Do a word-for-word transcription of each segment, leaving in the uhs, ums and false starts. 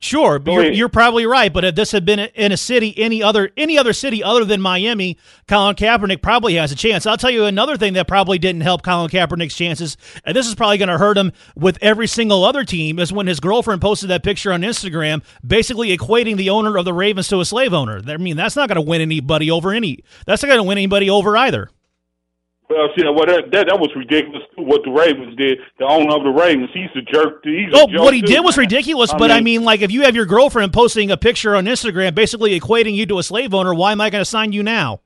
Sure, but you're, you're probably right. But if this had been in a city, any other any other city other than Miami, Colin Kaepernick probably has a chance. I'll tell you another thing that probably didn't help Colin Kaepernick's chances, and this is probably going to hurt him with every single other team, is when his girlfriend posted that picture on Instagram, basically equating the owner of the Ravens to a slave owner. I mean, that's not going to win anybody over any. That's not going to win anybody over either. Well, see, well, that, that that was ridiculous too, what the Ravens did. The owner of the Ravens, he's a jerk. He's oh, a jerk what he too, did was man. ridiculous. I but mean, I mean, like, if you have your girlfriend posting a picture on Instagram, basically equating you to a slave owner, why am I going to sign you now?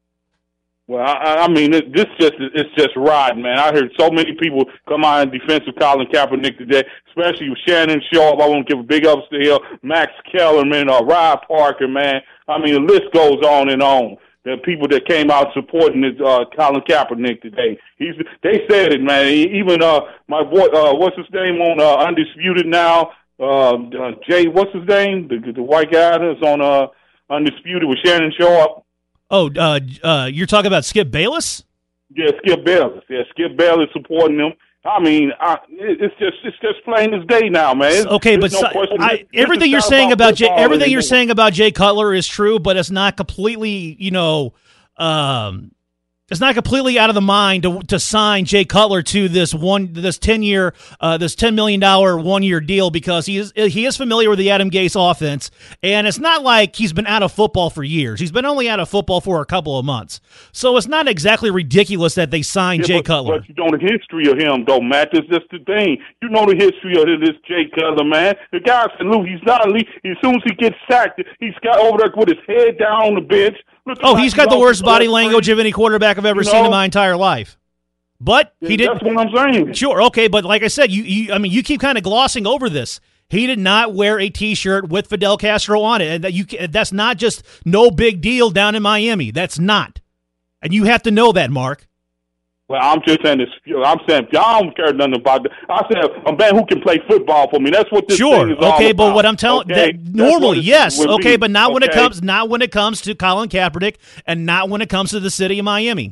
Well, I, I mean, it, this just it's just rotten, man. I heard so many people come out in defense of Colin Kaepernick today, especially with Shannon Sharpe. I want to give a big ups to him, Max Kellerman, uh, Rod Parker, man. I mean, the list goes on and on. The people that came out supporting this, uh, Colin Kaepernick today. He's they said it, man. Even uh, my boy, uh, what's his name on uh, Undisputed now? Uh, uh, Jay, what's his name? The, the white guy that's on uh, Undisputed with Shannon Sharpe. Oh, uh, uh, you're talking about Skip Bayless? Yeah, Skip Bayless. Yeah, Skip Bayless supporting him. I mean, I, it's just it's just plain as day now, man. It's, okay, but no so, I, everything you're saying about, about Jay, everything you're saying about Jay Cutler is true, but it's not completely, you know, um, it's not completely out of the mind to to sign Jay Cutler to this one this ten year uh, this ten million dollar one year deal, because he is he is familiar with the Adam Gase offense, and it's not like he's been out of football for years. He's been only out of football for a couple of months, so it's not exactly ridiculous that they signed yeah, Jay but, Cutler. But you know the history of him, though, Matt. That's just the thing. You know the history of this Jay Cutler, man. The guy said, "Luke, he's not elite. As soon as he gets sacked, he's got over there with his head down on the bench." Oh, he's got the worst body language of any quarterback I've ever you know? seen in my entire life. But he yeah, did. That's what I'm saying. Sure, okay, but like I said, you, you I mean, you keep kind of glossing over this. He did not wear a T-shirt with Fidel Castro on it, and that you that's not just no big deal down in Miami. That's not, and you have to know that, Mark. Well, I'm just saying this. I'm saying I don't care nothing about that. I said a man who can play football for me. That's what this sure. thing is all okay, about. but what I'm telling okay? that normally, yes, okay, be. but not okay? when it comes not when it comes to Colin Kaepernick, and not when it comes to the city of Miami.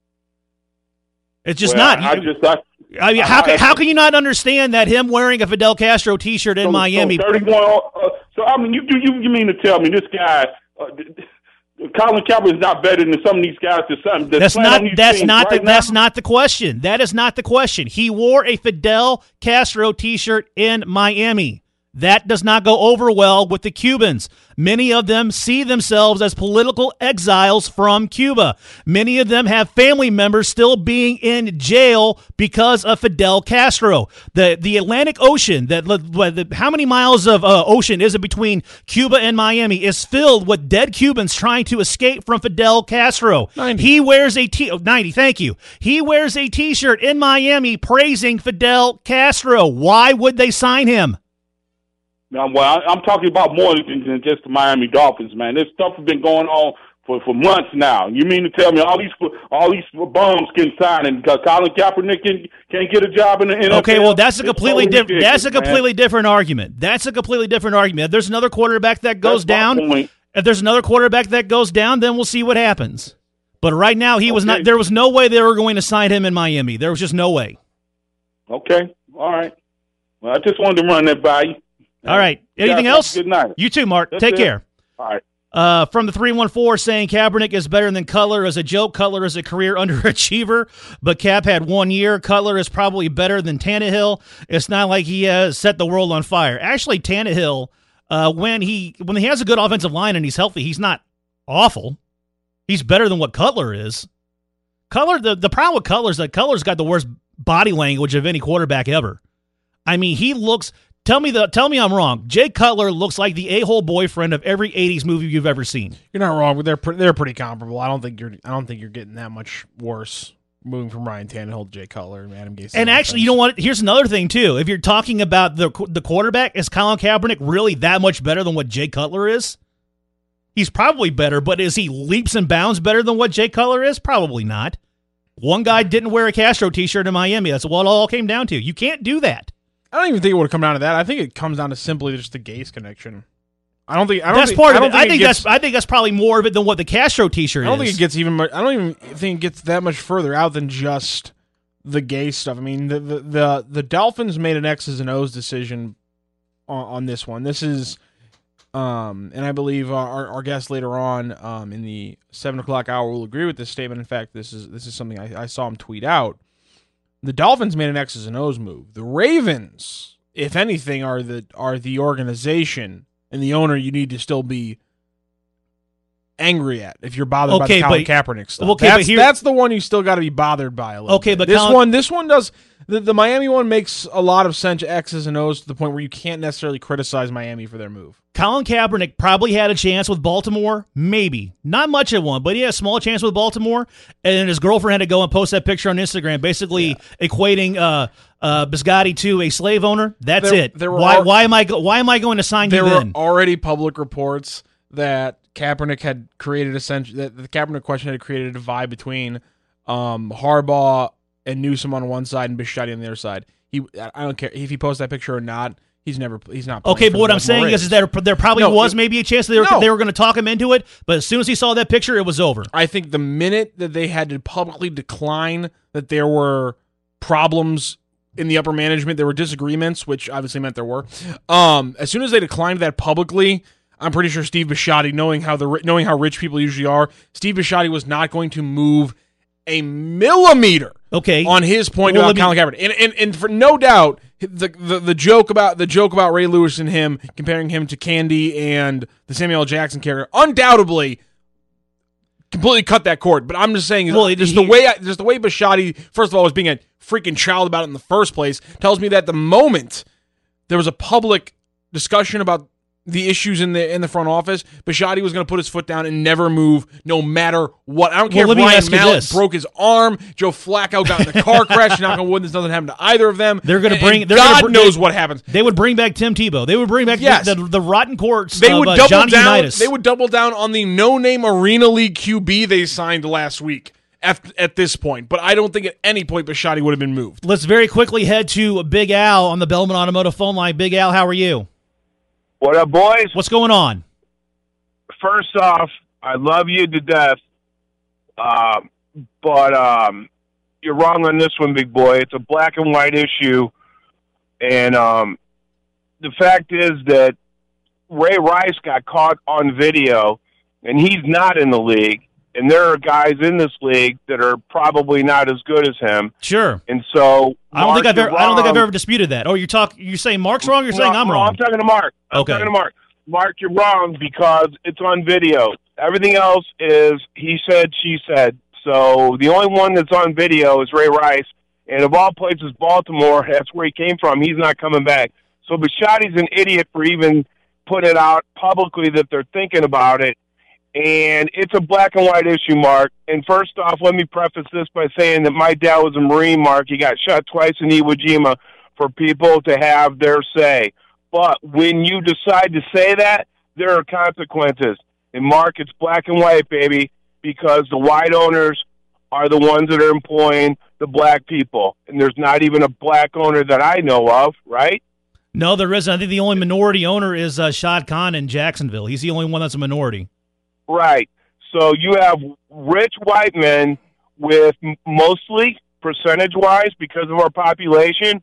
It's just well, not. I, I just. I, I mean, how can how can you not understand that him wearing a Fidel Castro T-shirt in so, Miami? So thirty-one. Uh, so I mean, you you you mean to tell me this guy? Uh, Colin Kaepernick is not better than some of these guys. That's, that's not. That's not. Right the, that's not the question. That is not the question. He wore a Fidel Castro T-shirt in Miami. That does not go over well with the Cubans. Many of them see themselves as political exiles from Cuba. Many of them have family members still being in jail because of Fidel Castro. The the Atlantic Ocean, that the, how many miles of uh, ocean is it between Cuba and Miami, is filled with dead Cubans trying to escape from Fidel Castro. ninety He wears a t- oh, ninety, thank you. He wears a T-shirt in Miami praising Fidel Castro. Why would they sign him? Now, well, I'm talking about more than just the Miami Dolphins, man. This stuff has been going on for, for months now. You mean to tell me all these all these bums can sign and Colin Kaepernick can can't get a job in the N F L? Okay, well, that's a completely totally different. That's a completely man. different argument. That's a completely different argument. If there's another quarterback that goes that's down, if there's another quarterback that goes down, then we'll see what happens. But right now, he okay. was not. There was no way they were going to sign him in Miami. There was just no way. Okay, all right. Well, I just wanted to run that by you. All right. Anything yeah, else? Good night. You too, Mark. That's Take it. care. All right. Uh, from the three one four saying Kaepernick is better than Cutler as a joke. Cutler is a career underachiever, but Cap had one year. Cutler is probably better than Tannehill. It's not like he has set the world on fire. Actually, Tannehill, uh, when he when he has a good offensive line and he's healthy, he's not awful. He's better than what Cutler is. Cutler, the, the problem with Cutler is that Cutler's got the worst body language of any quarterback ever. I mean, he looks... Tell me the. Tell me I'm wrong. Jay Cutler looks like the a-hole boyfriend of every eighties movie you've ever seen. You're not wrong, but they're pre- they're pretty comparable. I don't think you're. I don't think you're getting that much worse moving from Ryan Tannehill to Jay Cutler and Adam Gase. And actually, you know what? Here's another thing too. If you're talking about the the quarterback, is Colin Kaepernick really that much better than what Jay Cutler is? He's probably better, but is he leaps and bounds better than what Jay Cutler is? Probably not. One guy didn't wear a Castro T-shirt in Miami. That's what it all came down to. You can't do that. I don't even think it would come down to that. I think it comes down to simply just the Gase connection. I don't think I don't that's think, part I of don't it. Think I think it gets, that's I think that's probably more of it than what the Castro T-shirt is. I don't think it gets even. Much, I don't even think it gets that much further out than just the Gase stuff. I mean, the the the, the Dolphins made an X's and O's decision on, on this one. This is, um, and I believe our, our guest later on um, in the seven o'clock hour will agree with this statement. In fact, this is this is something I, I saw him tweet out. The Dolphins made an X's and O's move. The Ravens, if anything, are the are the organization and the owner you need to still be angry at if you're bothered okay, by the Colin but, Kaepernick stuff. Okay, that's, but here, that's the one you still got to be bothered by a little okay, bit. but this Colin, one, this one does the, the Miami one makes a lot of sense, X's and O's to the point where you can't necessarily criticize Miami for their move. Colin Kaepernick probably had a chance with Baltimore, maybe not much at one, but he had a small chance with Baltimore, and then his girlfriend had to go and post that picture on Instagram, basically yeah. equating uh, uh, Biscotti to a slave owner. That's there, it. There why, al- why am I go- why am I going to sign there you were then? Already public reports that Kaepernick had created essentially that the Kaepernick question had created a divide between um, Harbaugh and Newsom on one side and Biscotti on the other side. He, I don't care if he posts that picture or not. He's never, he's not. Okay, but what I'm saying is, is that there probably no, was it, maybe a chance that they were, no. they were going to talk him into it, but as soon as he saw that picture, it was over. I think the minute that they had to publicly decline that there were problems in the upper management, there were disagreements, which obviously meant there were. Um, as soon as they declined that publicly, I'm pretty sure Steve Bisciotti, knowing how the knowing how rich people usually are, Steve Bisciotti was not going to move a millimeter. Okay. On his point well, about Colin Kaepernick, and, and and for no doubt, the, the the joke about the joke about Ray Lewis and him comparing him to Candy and the Samuel L. Jackson character, undoubtedly, completely cut that cord. But I'm just saying, well, just he, the way I, just the way Bisciotti, first of all, was being a freaking child about it in the first place, tells me that the moment there was a public discussion about the issues in the in the front office, Bisciotti was going to put his foot down and never move, no matter what. I don't care well, if Ryan Mallett this. broke his arm, Joe Flacco got in a car crash. Knock on wood, this doesn't happen to either of them. They're going to bring. And they're God gonna br- knows what happens. They would bring back Tim Tebow. They would bring back yes. the, the, the rotten courts. They of, would uh, double Johnny down. Unitas. They would double down on the no-name Arena League Q B they signed last week. At, at this point, but I don't think at any point Bisciotti would have been moved. Let's very quickly head to Big Al on the Bellman Automotive phone line. Big Al, how are you? What up, boys? What's going on? First off, I love you to death, um, but um, you're wrong on this one, big boy. It's a black and white issue, and um, the fact is that Ray Rice got caught on video, and he's not in the league. And there are guys in this league that are probably not as good as him. Sure. And so I don't Mark, think I've ever. wrong. I don't think I've ever disputed that. Oh, you're talk. You're saying Mark's wrong. You're no, saying I'm no, wrong. I'm talking to Mark. I'm okay. talking to Mark. Mark, you're wrong because it's on video. Everything else is he said, she said. So the only one that's on video is Ray Rice. And of all places, Baltimore, that's where he came from. He's not coming back. So Bisciotti's an idiot for even putting it out publicly that they're thinking about it. And it's a black and white issue, Mark. And first off, let me preface this by saying that my dad was a Marine, Mark. He got shot twice in Iwo Jima for people to have their say. But when you decide to say that, there are consequences. And, Mark, it's black and white, baby, because the white owners are the ones that are employing the black people. And there's not even a black owner that I know of, right? No, there isn't. I think the only minority owner is uh, Shad Khan in Jacksonville. He's the only one that's a minority. Right. So you have rich white men with mostly, percentage-wise, because of our population,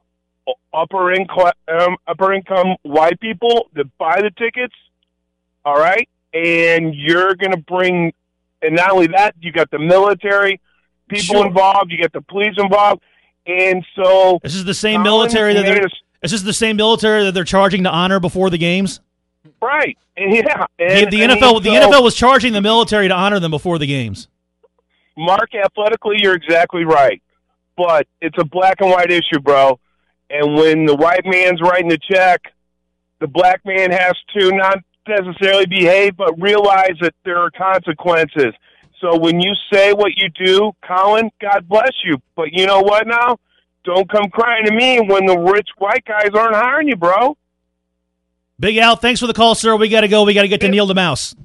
upper income, um, upper income white people that buy the tickets, all right? And you're going to bring, and not only that, you got the military people sure. involved, you got the police involved, and so... This is the same military that they're... This is the same military that they're charging to honor before the games? Right. Yeah. And, the, the N F L, the so, N F L was charging the military to honor them before the games. Mark, athletically, you're exactly right, but it's a black and white issue, bro. And when the white man's writing the check, the black man has to not necessarily behave, but realize that there are consequences. So when you say what you do, Colin, God bless you. But you know what now? Don't come crying to me when the rich white guys aren't hiring you, bro. Big Al, thanks for the call, sir. We got to go. We got to get to Neil DeMouse.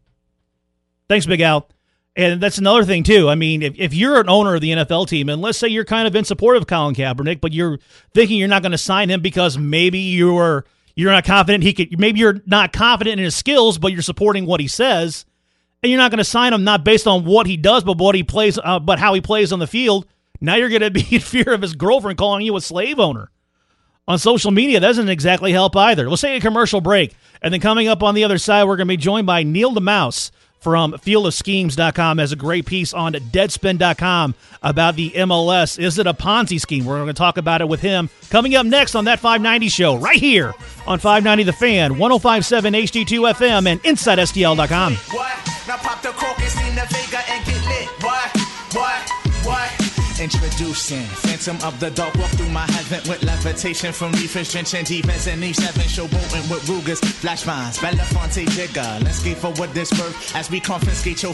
Thanks, Big Al. And that's another thing, too. I mean, if, if you're an owner of the N F L team, and let's say you're kind of in support of Colin Kaepernick, but you're thinking you're not going to sign him because maybe you're you're not confident he could, maybe you're not confident in his skills, but you're supporting what he says, and you're not going to sign him not based on what he does, but what he plays, uh, but how he plays on the field. Now you're going to be in fear of his girlfriend calling you a slave owner. on social media doesn't exactly help either. We'll take a commercial break, and then coming up on the other side, we're going to be joined by Neil DeMouse from field of schemes dot com. Has a great piece on deadspin dot com about the M L S. Is it a Ponzi scheme? We're going to talk about it with him coming up next on That five ninety Show right here on five ninety The Fan, one oh five point seven H D two F M, and inside S T L dot com. What? Now pop the cork and steam the Vega and get lit. What? What? What? Introducing Phantom of the Dark. Walk through my heaven with levitation from reefers, drenching defense and Eve seven. Showboating with Rugers, flash vines, Belafonte Jigger. Let's skate for what this birth as we confiscate your